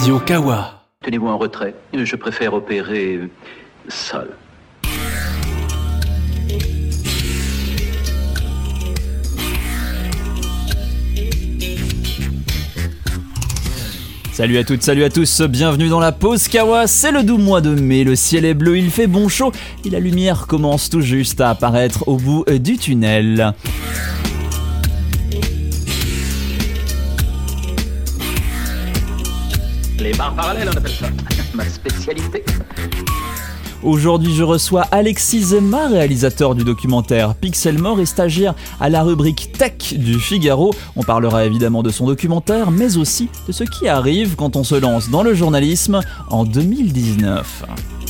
Radio Kawa. Tenez-vous en retrait, je préfère opérer seul. Salut à toutes, salut à tous, bienvenue dans la pause Kawa, c'est le doux mois de mai, le ciel est bleu, il fait bon chaud et la lumière commence tout juste à apparaître au bout du tunnel. Les barres parallèles, on appelle ça. Ma spécialité. Aujourd'hui, je reçois Alexis Zema, réalisateur du documentaire Pixelmore et stagiaire à la rubrique Tech du Figaro. On parlera évidemment de son documentaire, mais aussi de ce qui arrive quand on se lance dans le journalisme en 2019.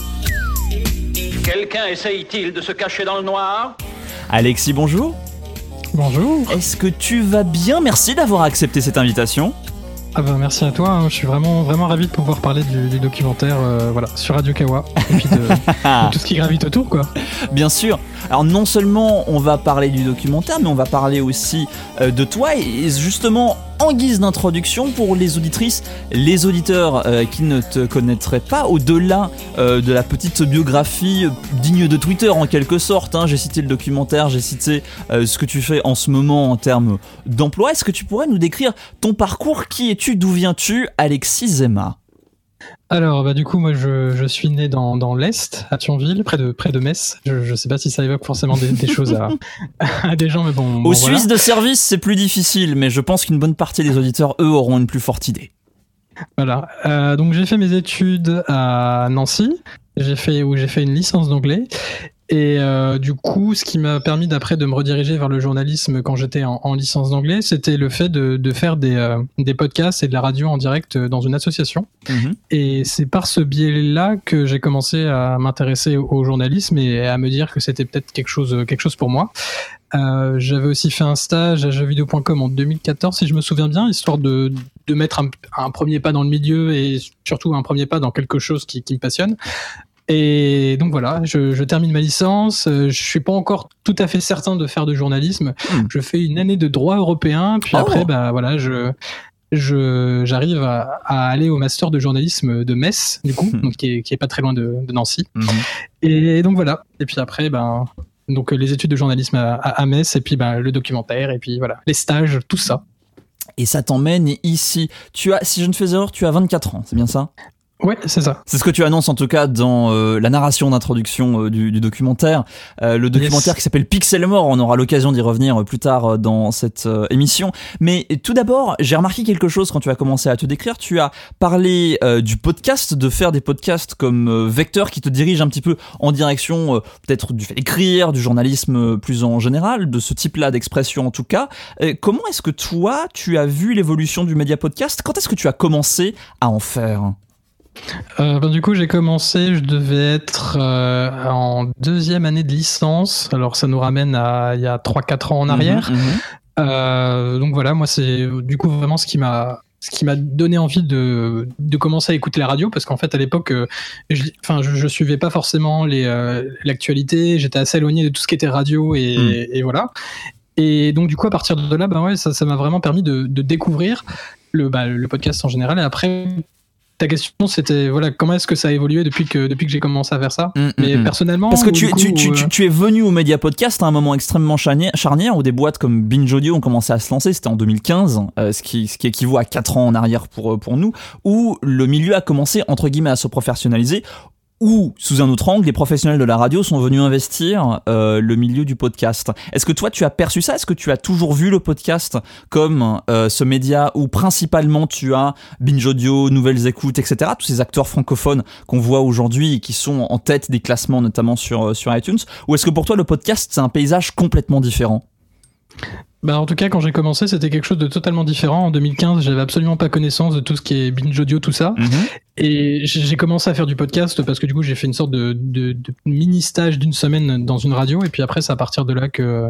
Quelqu'un essaye-t-il de se cacher dans le noir ? Alexis, bonjour. Bonjour. Est-ce que tu vas bien ? Merci d'avoir accepté cette invitation. Ah bah merci à toi, je suis vraiment ravi de pouvoir parler du documentaire sur Radio Kawa et puis de tout ce qui gravite autour quoi. Bien sûr. Alors non seulement on va parler du documentaire, mais on va parler aussi de toi et justement en guise d'introduction pour les auditrices, les auditeurs qui ne te connaîtraient pas, au-delà de la petite biographie digne de Twitter en quelque sorte, hein. J'ai cité le documentaire, j'ai cité ce que tu fais en ce moment en termes d'emploi. Est-ce que tu pourrais nous décrire ton parcours ? Qui es-tu ? D'où viens-tu ? Alexis Zema. Alors du coup moi je suis né dans l'Est, à Thionville, près de Metz. Je sais pas si ça évoque forcément des choses à des gens, mais bon. Aux Suisses de service c'est plus difficile, mais je pense qu'une bonne partie des auditeurs eux auront une plus forte idée. Voilà, donc j'ai fait mes études à Nancy, j'ai fait une licence d'anglais. Et du coup, ce qui m'a permis d'après de me rediriger vers le journalisme quand j'étais en licence d'anglais, c'était le fait de faire des podcasts et de la radio en direct dans une association. Mmh. Et c'est par ce biais-là que j'ai commencé à m'intéresser au journalisme et à me dire que c'était peut-être quelque chose pour moi. J'avais aussi fait un stage à jeuxvideo.com en 2014, si je me souviens bien, histoire de mettre un premier pas dans le milieu et surtout un premier pas dans quelque chose qui me passionne. Et donc voilà, je termine ma licence, je suis pas encore tout à fait certain de faire de journalisme, je fais une année de droit européen, puis après j'arrive à aller au master de journalisme de Metz, du coup, donc qui est pas très loin de Nancy. Et donc voilà, et puis après donc les études de journalisme à Metz, et puis le documentaire, et puis voilà, les stages, tout ça. Et ça t'emmène ici. Tu as, si je ne fais erreur, tu as 24 ans, c'est bien ça ? Ouais, c'est ça. C'est ce que tu annonces en tout cas dans la narration d'introduction du documentaire. Le documentaire qui s'appelle Pixelmore, on aura l'occasion d'y revenir plus tard dans cette émission. Mais tout d'abord, j'ai remarqué quelque chose quand tu as commencé à te décrire. Tu as parlé du podcast, de faire des podcasts comme vecteur qui te dirige un petit peu en direction peut-être du fait d'écrire, du journalisme plus en général, de ce type-là d'expression en tout cas. Comment est-ce que toi, tu as vu l'évolution du média podcast ? Quand est-ce que tu as commencé à en faire ? Du coup j'ai commencé, je devais être en deuxième année de licence, alors ça nous ramène à il y a 3-4 ans en arrière. Donc voilà, moi c'est du coup vraiment ce qui m'a donné envie de commencer à écouter la radio, parce qu'en fait à l'époque je suivais pas forcément l'actualité, j'étais assez éloigné de tout ce qui était radio et voilà. Et donc du coup à partir de là ça m'a vraiment permis de découvrir le podcast en général. Et après ta question, c'était comment est-ce que ça a évolué depuis que j'ai commencé à faire ça. Mais personnellement, parce que tu es venu au Média Podcast à un moment extrêmement charnière où des boîtes comme Binge Audio ont commencé à se lancer. C'était en 2015, ce qui équivaut à 4 ans en arrière pour nous, où le milieu a commencé entre guillemets à se professionnaliser. Ou, sous un autre angle, les professionnels de la radio sont venus investir le milieu du podcast. Est-ce que toi, tu as perçu ça ? Est-ce que tu as toujours vu le podcast comme ce média où principalement tu as Binge Audio, Nouvelles Écoutes, etc., tous ces acteurs francophones qu'on voit aujourd'hui et qui sont en tête des classements, notamment sur iTunes ? Ou est-ce que pour toi, le podcast, c'est un paysage complètement différent ? En tout cas, quand j'ai commencé, c'était quelque chose de totalement différent. En 2015, j'avais absolument pas connaissance de tout ce qui est Binge Audio, tout ça. Et j'ai commencé à faire du podcast parce que du coup, j'ai fait une sorte de mini-stage d'une semaine dans une radio. Et puis après, c'est à partir de là que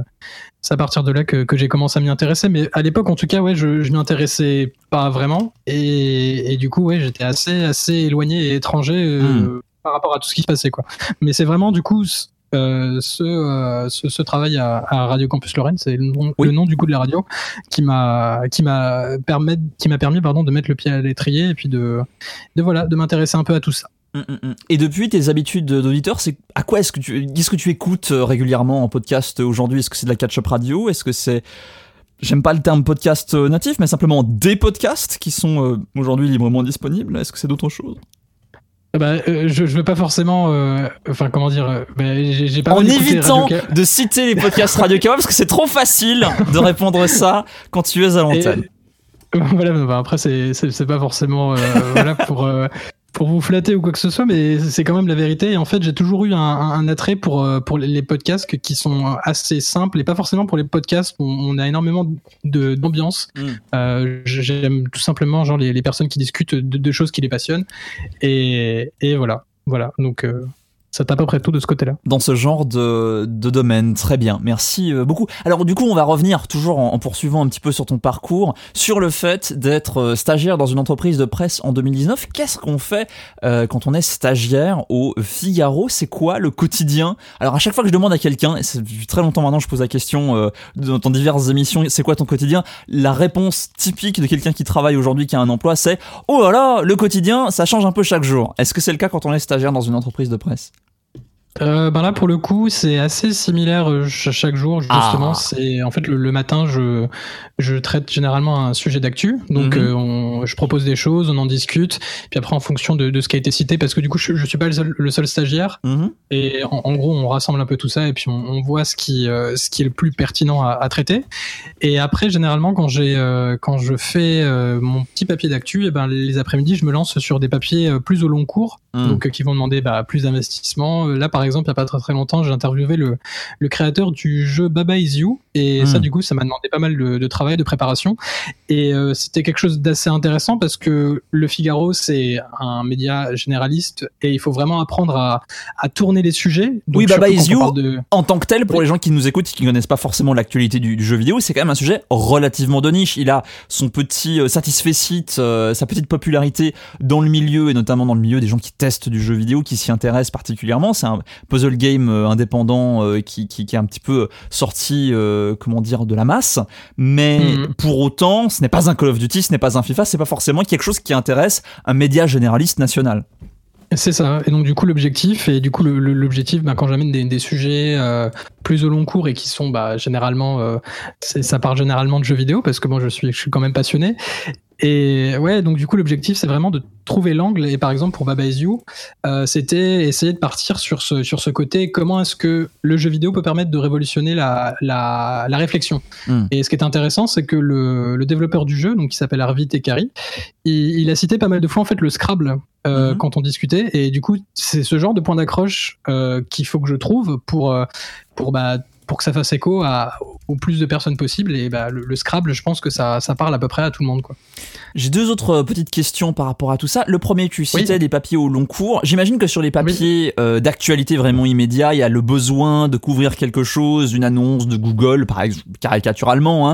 j'ai commencé à m'y intéresser. Mais à l'époque, en tout cas, je m'y intéressais pas vraiment. Et du coup, j'étais assez éloigné et étranger par rapport à tout ce qui se passait, quoi. Mais c'est vraiment, du coup, ce travail à Radio Campus Lorraine, c'est le nom du coup de la radio qui m'a permis de mettre le pied à l'étrier et puis de m'intéresser un peu à tout ça. Et depuis, tes habitudes d'auditeur, c'est à quoi qu'est-ce que tu écoutes régulièrement en podcast aujourd'hui? Est-ce que c'est de la catch-up radio? Est-ce que c'est, j'aime pas le terme podcast natif, mais simplement des podcasts qui sont aujourd'hui librement disponibles? Est-ce que c'est d'autres choses? Je veux pas forcément j'ai pas en évitant de citer les podcasts Radio Kawa parce que c'est trop facile de répondre ça quand tu es à l'antenne. Voilà, après c'est pas forcément pour vous flatter ou quoi que ce soit, mais c'est quand même la vérité. Et en fait, j'ai toujours eu un attrait pour les podcasts qui sont assez simples et pas forcément pour les podcasts où on a énormément d'ambiance. J'aime tout simplement genre les personnes qui discutent de choses qui les passionnent. Et voilà. Donc ça t'a à peu près tout de ce côté-là. Dans ce genre de domaine, très bien, merci beaucoup. Alors du coup, on va revenir toujours en poursuivant un petit peu sur ton parcours, sur le fait d'être stagiaire dans une entreprise de presse en 2019. Qu'est-ce qu'on fait quand on est stagiaire au Figaro? C'est quoi le quotidien? Alors à chaque fois que je demande à quelqu'un, et depuis très longtemps maintenant je pose la question dans diverses émissions, c'est quoi ton quotidien? La réponse typique de quelqu'un qui travaille aujourd'hui, qui a un emploi, c'est « Oh là là, le quotidien, ça change un peu chaque jour ». Est-ce que c'est le cas quand on est stagiaire dans une entreprise de presse? Là pour le coup c'est assez similaire chaque jour justement. C'est en fait le matin je traite généralement un sujet d'actu, donc je propose des choses, on en discute, puis après en fonction de ce qui a été cité, parce que du coup je suis pas le seul stagiaire, et en gros on rassemble un peu tout ça et puis on voit ce qui est le plus pertinent à traiter. Et après généralement quand je fais mon petit papier d'actu, et ben les après-midi je me lance sur des papiers plus au long cours, donc qui vont demander plus d'investissement. Là par exemple, il n'y a pas très très longtemps, j'ai interviewé le créateur du jeu Baba Is You, et ça du coup ça m'a demandé pas mal de travail, de préparation, et c'était quelque chose d'assez intéressant parce que le Figaro c'est un média généraliste et il faut vraiment apprendre à tourner les sujets. Donc, oui, Baba Is You en tant que tel, pour les gens qui nous écoutent et qui ne connaissent pas forcément l'actualité du jeu vidéo, c'est quand même un sujet relativement de niche. Il a son petit satisfecit, sa petite popularité dans le milieu, et notamment dans le milieu des gens qui testent du jeu vidéo, qui s'y intéressent particulièrement. C'est un puzzle game indépendant qui est un petit peu sorti de la masse, mais pour autant ce n'est pas un Call of Duty, ce n'est pas un FIFA, c'est pas forcément quelque chose qui intéresse un média généraliste national. C'est ça, et donc du coup l'objectif quand j'amène des sujets plus au long cours et qui sont généralement ça part généralement de jeux vidéo, parce que moi je suis quand même passionné. Et ouais, donc du coup l'objectif c'est vraiment de trouver l'angle, et par exemple pour Baba Is You, c'était essayer de partir sur ce côté, comment est-ce que le jeu vidéo peut permettre de révolutionner la réflexion. Et ce qui est intéressant, c'est que le développeur du jeu, donc qui s'appelle Arvid Tekari, il a cité pas mal de fois en fait le Scrabble quand on discutait, et du coup c'est ce genre de point d'accroche qu'il faut que je trouve pour que ça fasse écho au plus de personnes possible. Et le Scrabble, je pense que ça parle à peu près à tout le monde, quoi. J'ai deux autres petites questions par rapport à tout ça. Le premier, tu citais des papiers au long cours. J'imagine que sur les papiers d'actualité vraiment immédiat, il y a le besoin de couvrir quelque chose, une annonce de Google, par exemple, caricaturalement,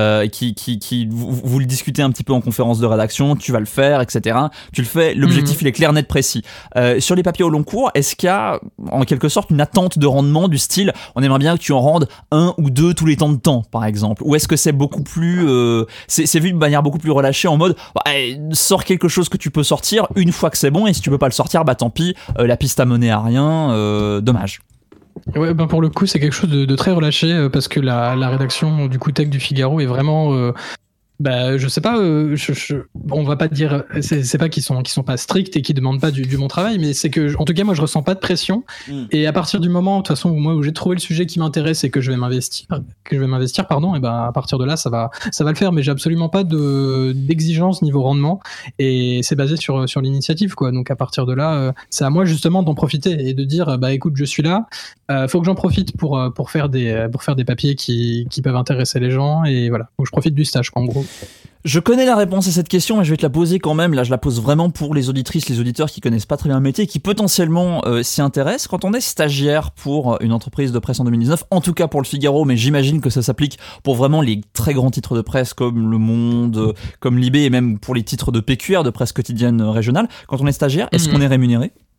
qui vous le discutez un petit peu en conférence de rédaction, tu vas le faire, etc. Tu le fais, l'objectif il est clair, net, précis. Sur les papiers au long cours, est-ce qu'il y a en quelque sorte une attente de rendement du style, on aimerait bien que tu en rendes 1 ou 2 tous les temps de temps, par exemple, ou est-ce que c'est beaucoup plus c'est vu de manière beaucoup plus relâchée, en mode sors quelque chose que tu peux sortir une fois que c'est bon, et si tu peux pas le sortir, tant pis, la piste a mené à rien, dommage. Ouais, pour le coup c'est quelque chose de très relâché, parce que la rédaction du coup tech du Figaro est vraiment je sais pas, on va pas dire, c'est pas qu'ils sont pas stricts et qu'ils demandent pas du bon travail, mais c'est que, en tout cas, moi, je ressens pas de pression. Et à partir du moment, de toute façon, où j'ai trouvé le sujet qui m'intéresse et que je vais m'investir, et à partir de là, ça va le faire, mais j'ai absolument pas d'exigence niveau rendement, et c'est basé sur l'initiative, quoi. Donc, à partir de là, c'est à moi, justement, d'en profiter et de dire, écoute, je suis là, faut que j'en profite pour faire des papiers qui peuvent intéresser les gens, et voilà. Donc, je profite du stage, quoi, en gros. Je connais la réponse à cette question, mais je vais te la poser quand même. Là, je la pose vraiment pour les auditrices, les auditeurs qui connaissent pas très bien le métier et qui potentiellement s'y intéressent. Quand on est stagiaire pour une entreprise de presse en 2019, en tout cas pour le Figaro, mais j'imagine que ça s'applique pour vraiment les très grands titres de presse comme Le Monde, comme Libé, et même pour les titres de PQR, de presse quotidienne régionale. Quand on est stagiaire, est-ce qu'on est rémunéré ?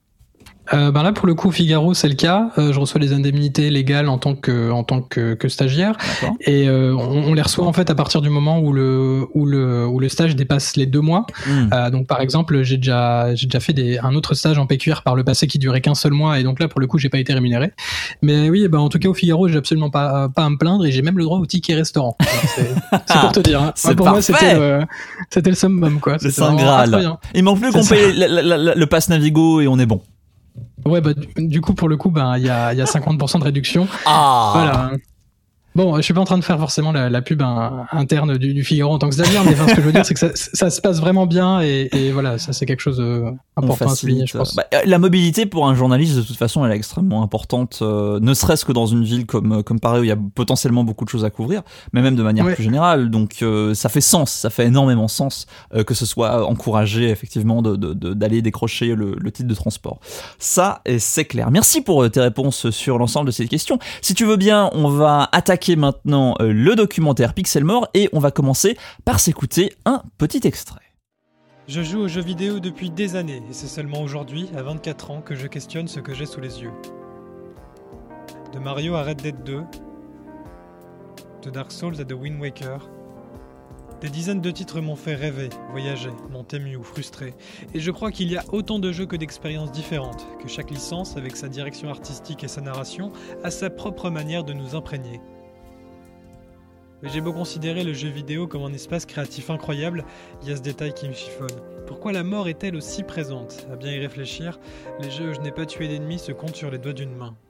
Là pour le coup Figaro c'est le cas. Je reçois les indemnités légales en tant que stagiaire. D'accord. Et on les reçoit en fait à partir du moment où le stage dépasse les 2 mois. Donc par exemple j'ai déjà fait un autre stage en PQR par le passé qui durait qu'un seul mois, et donc là pour le coup j'ai pas été rémunéré. Mais oui, en tout cas au Figaro j'ai absolument pas à me plaindre, et j'ai même le droit au ticket restaurant. C'est pour te dire. Hein. C'est pour parfait. Moi c'était le summum quoi. Le Saint Graal. Il manque plus qu'on paye le pass Navigo et on est bon. Ouais, du coup, pour le coup, il y a 50% de réduction. Ah. Voilà. Bon, je suis pas en train de faire forcément la pub interne du Figaro en tant que stagiaire, mais ce que je veux dire, c'est que ça se passe vraiment bien, et voilà, ça c'est quelque chose important à souligner, je pense. La mobilité pour un journaliste, de toute façon, elle est extrêmement importante, ne serait-ce que dans une ville comme Paris où il y a potentiellement beaucoup de choses à couvrir, mais même de manière plus générale. Donc ça fait sens, ça fait énormément sens que ce soit encouragé effectivement d'aller décrocher le titre de transport. Ça, c'est clair. Merci pour tes réponses sur l'ensemble de ces questions. Si tu veux bien, on va attaquer maintenant le documentaire Pixelmore, et on va commencer par s'écouter un petit extrait. Je joue aux jeux vidéo depuis des années, et c'est seulement aujourd'hui, à 24 ans, que je questionne ce que j'ai sous les yeux. De Mario à Red Dead 2, de Dark Souls à The Wind Waker, des dizaines de titres m'ont fait rêver, voyager, m'ont ému ou frustré, et je crois qu'il y a autant de jeux que d'expériences différentes, que chaque licence, avec sa direction artistique et sa narration, a sa propre manière de nous imprégner. Mais j'ai beau considérer le jeu vidéo comme un espace créatif incroyable, il y a ce détail qui me chiffonne. Pourquoi la mort est-elle aussi présente ? À bien y réfléchir, les jeux où je n'ai pas tué d'ennemis se comptent sur les doigts d'une main.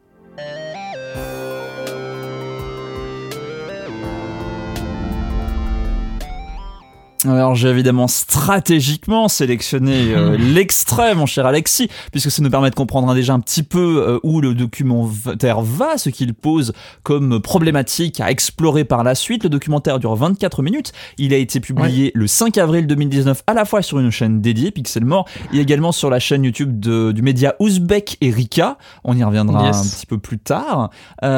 Alors j'ai évidemment stratégiquement sélectionné l'extrait, mon cher Alexis, puisque ça nous permet de comprendre déjà un petit peu où le documentaire va, ce qu'il pose comme problématique à explorer par la suite. Le documentaire dure 24 minutes, il a été publié le 5 avril 2019 à la fois sur une chaîne dédiée, Pixelmore, et également sur la chaîne YouTube du média Ouzbek Erika, on y reviendra un petit peu plus tard.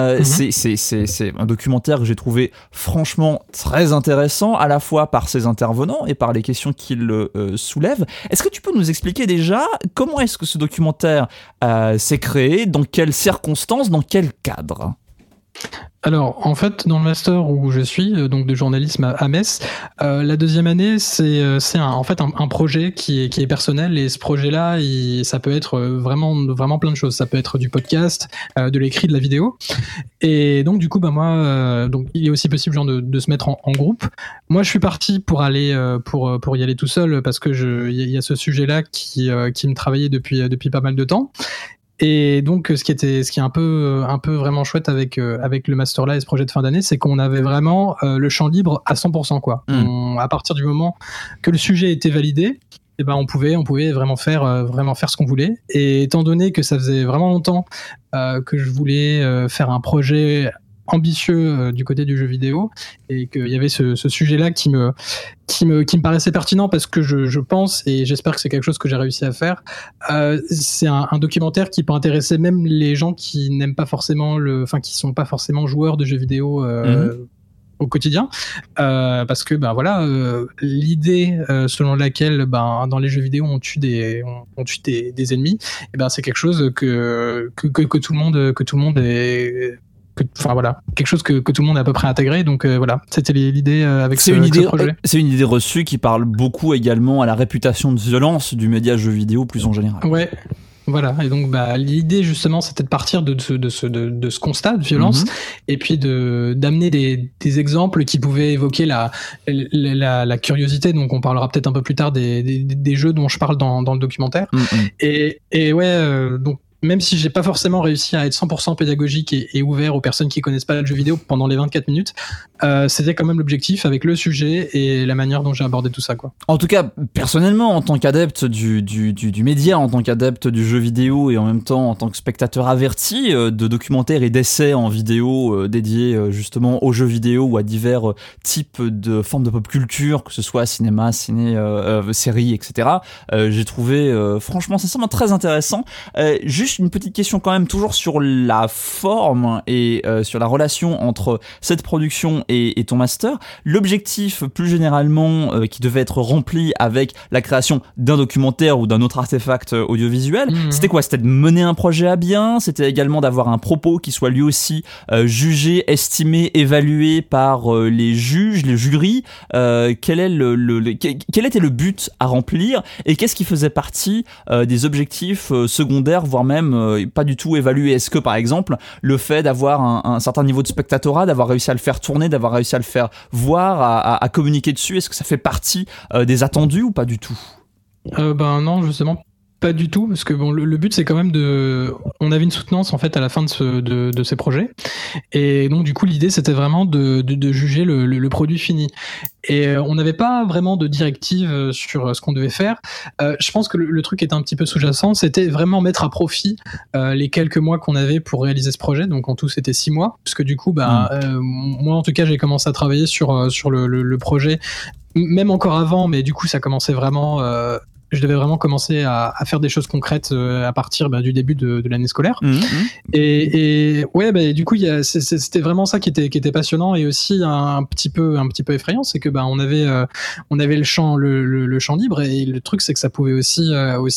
C'est un documentaire que j'ai trouvé franchement très intéressant, à la fois par ses intervenants et par les questions qu'il soulève. Est-ce que tu peux nous expliquer déjà comment est-ce que ce documentaire s'est créé, dans quelles circonstances, dans quel cadre ? Alors, en fait, dans le master où je suis, donc de journalisme à Metz, la deuxième année, c'est un projet qui est personnel, et ce projet-là, ça peut être vraiment plein de choses. Ça peut être du podcast, de l'écrit, de la vidéo. Et donc, du coup, moi, donc il est aussi possible de se mettre en groupe. Moi, je suis parti pour aller pour y aller tout seul, parce que il y a ce sujet-là qui me travaillait depuis pas mal de temps. Et donc, ce qui est un peu vraiment chouette avec le master là et ce projet de fin d'année, c'est qu'on avait vraiment le champ libre à 100%, quoi. À partir du moment que le sujet était validé, on pouvait vraiment faire ce qu'on voulait. Et étant donné que ça faisait vraiment longtemps que je voulais faire un projet ambitieux du côté du jeu vidéo, et qu'il y avait ce sujet-là qui me paraissait pertinent, parce que je pense, et j'espère que c'est quelque chose que j'ai réussi à faire, c'est un documentaire qui peut intéresser même les gens qui n'aiment pas forcément qui sont pas forcément joueurs de jeux vidéo au quotidien, parce que l'idée selon laquelle dans les jeux vidéo on tue des ennemis, c'est quelque chose que tout le monde est quelque chose que tout le monde est à peu près intégré. Donc c'était l'idée avec ce projet. C'est une idée reçue qui parle beaucoup également à la réputation de violence du média jeu vidéo plus en général. Ouais. Voilà, et donc l'idée justement c'était de partir de ce constat de violence, et puis d'amener des exemples qui pouvaient évoquer la curiosité. Donc on parlera peut-être un peu plus tard des jeux dont je parle dans le documentaire. Et donc même si j'ai pas forcément réussi à être 100% pédagogique et ouvert aux personnes qui connaissent pas le jeu vidéo pendant les 24 minutes, c'était quand même l'objectif avec le sujet et la manière dont j'ai abordé tout ça, quoi. En tout cas, personnellement, en tant qu'adepte du média, en tant qu'adepte du jeu vidéo, et en même temps en tant que spectateur averti de documentaires et d'essais en vidéo dédiés justement aux jeux vidéo ou à divers types de formes de pop culture, que ce soit cinéma, séries, etc. J'ai trouvé franchement sincèrement très intéressant. Juste juste une petite question quand même, toujours sur la forme et sur la relation entre cette production et ton master. L'objectif, plus généralement, qui devait être rempli avec la création d'un documentaire ou d'un autre artefact audiovisuel, c'était quoi? C'était de mener un projet à bien, c'était également d'avoir un propos qui soit lui aussi jugé, estimé, évalué par les juges, les jurys. Quel était le but à remplir et qu'est-ce qui faisait partie des objectifs secondaires, voire même pas du tout évalués? Est-ce que, par exemple, le fait d'avoir un certain niveau de spectatorat, d'avoir réussi à le faire tourner, d'avoir réussi à le faire voir, à communiquer dessus, est-ce que ça fait partie des attendus ou pas du tout? Non, justement. Pas du tout, parce que bon, le but c'est quand même on avait une soutenance en fait à la fin de ces projets, et donc du coup l'idée c'était vraiment de juger le produit fini. Et on n'avait pas vraiment de directive sur ce qu'on devait faire. Je pense que le truc était un petit peu sous-jacent, c'était vraiment mettre à profit les quelques mois qu'on avait pour réaliser ce projet. Donc en tout c'était 6 mois, parce que du coup moi en tout cas j'ai commencé à travailler sur le projet, même encore avant, mais du coup ça commençait vraiment. Je devais vraiment commencer à faire des choses concrètes à partir du début de l'année scolaire. Et ouais, du coup, c'était vraiment ça qui était passionnant et aussi un petit peu effrayant, c'est que on avait le champ libre, et le truc c'est que ça pouvait aussi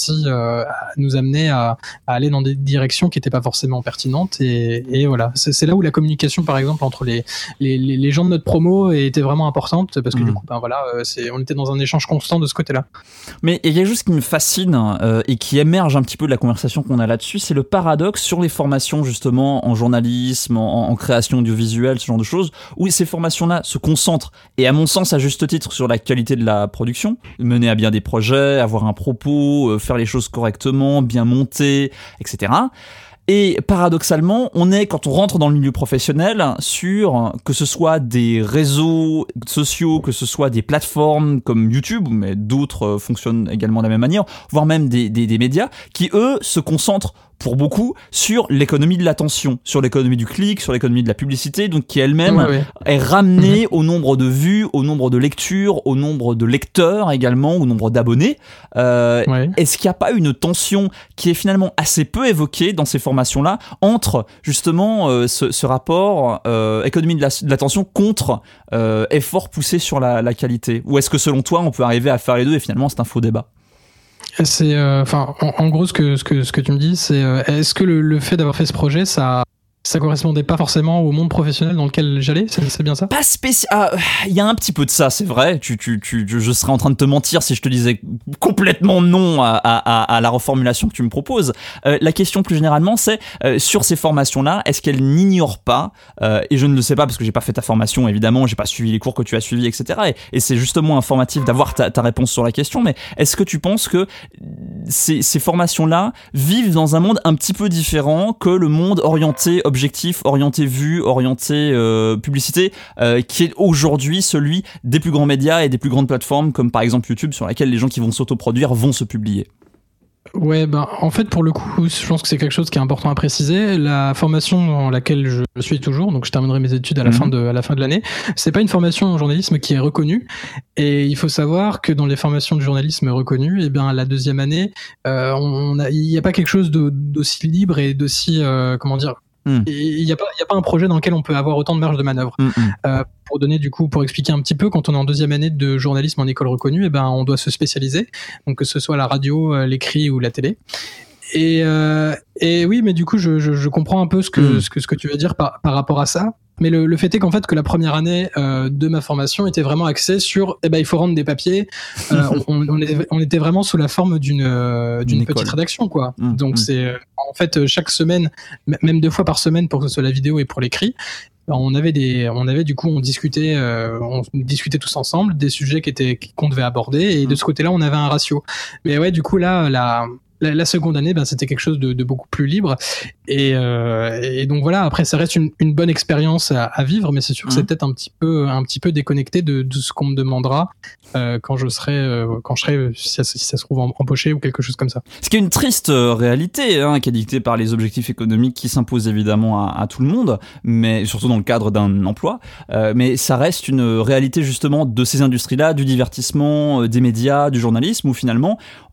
nous amener à aller dans des directions qui n'étaient pas forcément pertinentes, et voilà, c'est là où la communication par exemple entre les gens de notre promo était vraiment importante, parce que du coup on était dans un échange constant de ce côté-là. Mais il y a quelque chose qui me fascine et qui émerge un petit peu de la conversation qu'on a là-dessus, c'est le paradoxe sur les formations justement en journalisme, en création audiovisuelle, ce genre de choses, où ces formations-là se concentrent, et à mon sens à juste titre, sur la qualité de la production, mener à bien des projets, avoir un propos, faire les choses correctement, bien monter, etc. Et paradoxalement, quand on rentre dans le milieu professionnel, sur que ce soit des réseaux sociaux, que ce soit des plateformes comme YouTube, mais d'autres fonctionnent également de la même manière, voire même des médias, qui eux se concentrent pour beaucoup sur l'économie de l'attention, sur l'économie du clic, sur l'économie de la publicité, donc qui elle-même est ramenée au nombre de vues, au nombre de lectures, au nombre de lecteurs également, au nombre d'abonnés. Est-ce qu'il n'y a pas une tension qui est finalement assez peu évoquée dans ces formations-là entre justement ce rapport économie de l'attention contre effort poussé sur la qualité? Ou est-ce que selon toi on peut arriver à faire les deux et finalement c'est un faux débat? C'est en gros ce que tu me dis, c'est est-ce que le fait d'avoir fait ce projet, ça correspondait pas forcément au monde professionnel dans lequel j'allais, c'est bien ça? Pas spécial. Il y a un petit peu de ça, c'est vrai. Je serais en train de te mentir si je te disais complètement non à la reformulation que tu me proposes. La question plus généralement, c'est sur ces formations-là, est-ce qu'elles n'ignorent pas, et je ne le sais pas parce que j'ai pas fait ta formation évidemment, j'ai pas suivi les cours que tu as suivis, etc. Et c'est justement informatif d'avoir ta réponse sur la question. Mais est-ce que tu penses que ces formations-là vivent dans un monde un petit peu différent que le monde orienté objectif, orienté vue, orienté publicité, qui est aujourd'hui celui des plus grands médias et des plus grandes plateformes comme par exemple YouTube, sur laquelle les gens qui vont s'autoproduire vont se publier? Ouais, en fait, pour le coup, je pense que c'est quelque chose qui est important à préciser. La formation dans laquelle je suis toujours, donc je terminerai mes études à la fin de l'année, c'est pas une formation en journalisme qui est reconnue. Et il faut savoir que dans les formations de journalisme reconnues, la deuxième année, il n'y a pas quelque chose d'aussi libre et d'aussi, il n'y a pas un projet dans lequel on peut avoir autant de marge de manœuvre. Pour expliquer un petit peu, quand on est en deuxième année de journalisme en école reconnue, on doit se spécialiser, donc que ce soit la radio, l'écrit ou la télé. Et oui, mais du coup, je comprends un peu ce que tu veux dire par rapport à ça. Mais le fait est qu'en fait, que la première année de ma formation était vraiment axée sur, il faut rendre des papiers. On était vraiment sous la forme d'une petite rédaction, quoi. Donc c'est en fait chaque semaine, même 2 fois par semaine pour que ce soit la vidéo et pour l'écrit. On discutait tous ensemble des sujets qu'on devait aborder, et de ce côté-là, on avait un ratio. Mais ouais, du coup là, la seconde année, c'était quelque chose de beaucoup plus libre, et donc voilà. Après, ça reste une bonne expérience à vivre, mais c'est sûr que c'est peut-être un petit peu déconnecté de ce qu'on me demandera quand je serai, si ça se trouve, embauché ou quelque chose comme ça. Ce qui est une triste réalité, qui est dictée par les objectifs économiques qui s'imposent évidemment à tout le monde, mais surtout dans le cadre d'un emploi. Mais ça reste une réalité justement de ces industries-là, du divertissement, des médias, du journalisme, où finalement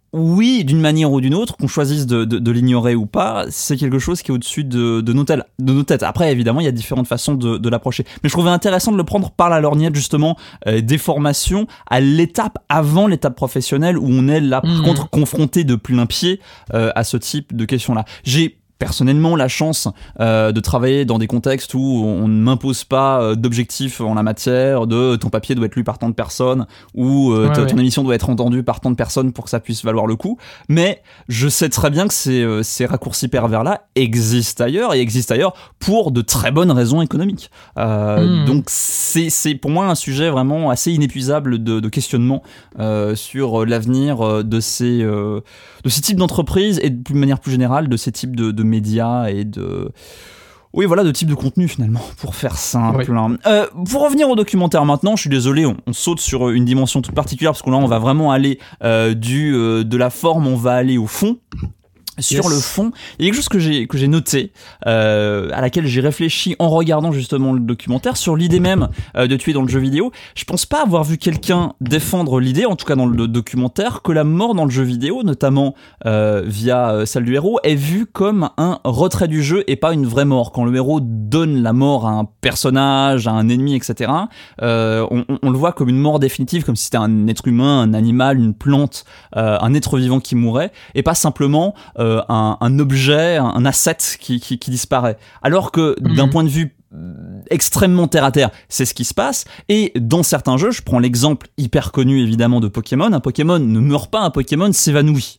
oui, d'une manière ou d'une autre, qu'on choisisse de l'ignorer ou pas, c'est quelque chose qui est au-dessus de nos têtes. Après, évidemment, il y a différentes façons de l'approcher. Mais je trouvais intéressant de le prendre par la lorgnette, justement, des formations à l'étape avant l'étape professionnelle, où on est là, par contre, confronté de plein pied à ce type de questions-là. J'ai personnellement la chance de travailler dans des contextes où on ne m'impose pas d'objectifs en la matière, de ton papier doit être lu par tant de personnes ou ton émission doit être entendue par tant de personnes pour que ça puisse valoir le coup, mais je sais très bien que ces raccourcis pervers là existent ailleurs pour de très bonnes raisons économiques. Donc c'est pour moi un sujet vraiment assez inépuisable de questionnement sur l'avenir de ces types d'entreprises et de manière plus générale de ces types de médias et de type de contenu finalement, pour faire simple. Pour revenir au documentaire maintenant, je suis désolé, on saute sur une dimension toute particulière parce que là on va vraiment aller de la forme, on va aller au fond. Sur le fond, il y a quelque chose que j'ai noté, à laquelle j'ai réfléchi en regardant justement le documentaire, sur l'idée même de tuer dans le jeu vidéo. Je pense pas avoir vu quelqu'un défendre l'idée, en tout cas dans le documentaire, que la mort dans le jeu vidéo, notamment via celle du héros, est vue comme un retrait du jeu et pas une vraie mort. Quand le héros donne la mort à un personnage, à un ennemi, etc., on le voit comme une mort définitive, comme si c'était un être humain, un animal, une plante, un être vivant qui mourait, et pas simplement un objet, un asset qui disparaît. Alors que d'un point de vue extrêmement terre à terre, c'est ce qui se passe. Et dans certains jeux, je prends l'exemple hyper connu évidemment de Pokémon, un Pokémon ne meurt pas, un Pokémon s'évanouit.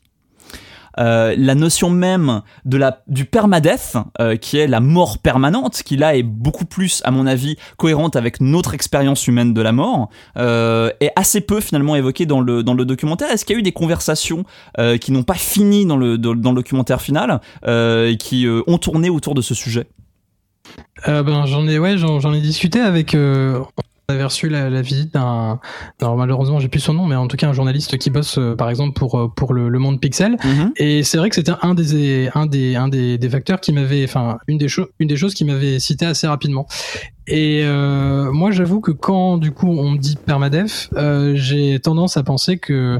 La notion même du permadeath, qui est la mort permanente, qui là est beaucoup plus, à mon avis, cohérente avec notre expérience humaine de la mort, est assez peu finalement évoquée dans le documentaire. Est-ce qu'il y a eu des conversations qui n'ont pas fini dans le documentaire final, qui ont tourné autour de ce sujet? J'en ai discuté avec. On avait reçu la visite d'un, alors malheureusement j'ai plus son nom, mais en tout cas un journaliste qui bosse par exemple pour le Monde Pixel. Et c'est vrai que c'était un des facteurs qui m'avait, enfin une des choses qui m'avait cité assez rapidement. Et moi j'avoue que quand du coup on me dit permadeath, j'ai tendance à penser que